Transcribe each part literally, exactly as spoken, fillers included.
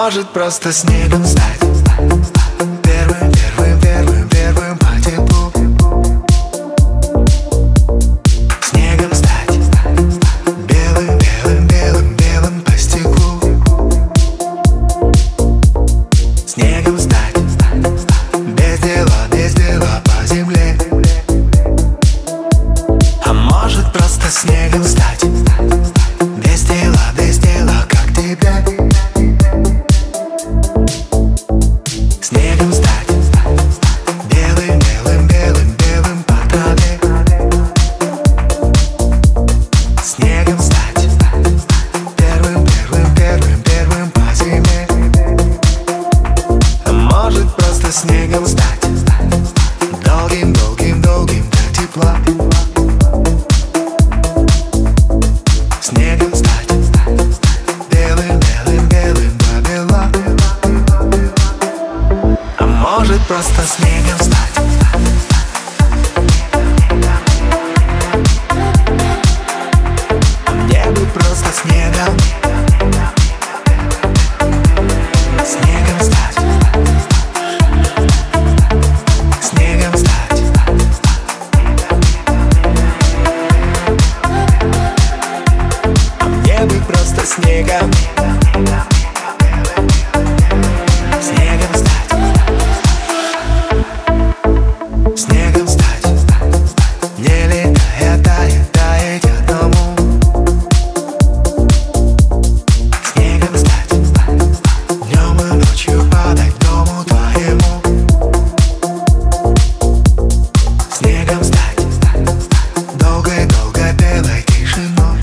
может просто снегом стать. Первым, первым, первым, первым по теплу. Снегом стать. Белым, белым, белым, белым по стеклу. Снегом стать. Без дела, без дела по земле. А может просто снегом стать. Без дела, без дела, как тебя. Снегом стать. Белым, белым, белым, белым по траве. Снегом стать. Первым, первым, первым, первым по зиме. А может просто снегом стать. Долгим, долгим, долгим до тепла. Снегом стать. Белым, белым, белым до бела. А может просто снегом стать. А мне бы просто снегом. Снегом стать. Снегом стать. А мне бы просто снегом. Снегом стать. Снегом стать. Не летая, тая, таять одному. Снегом стать. Днем и ночью падать дому твоему. Снегом стать. Долгой-долгой белой тишиной.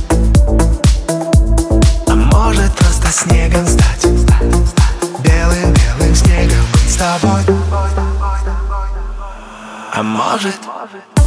А может просто снегом стать. Белым-белым снегом быть с тобой. А может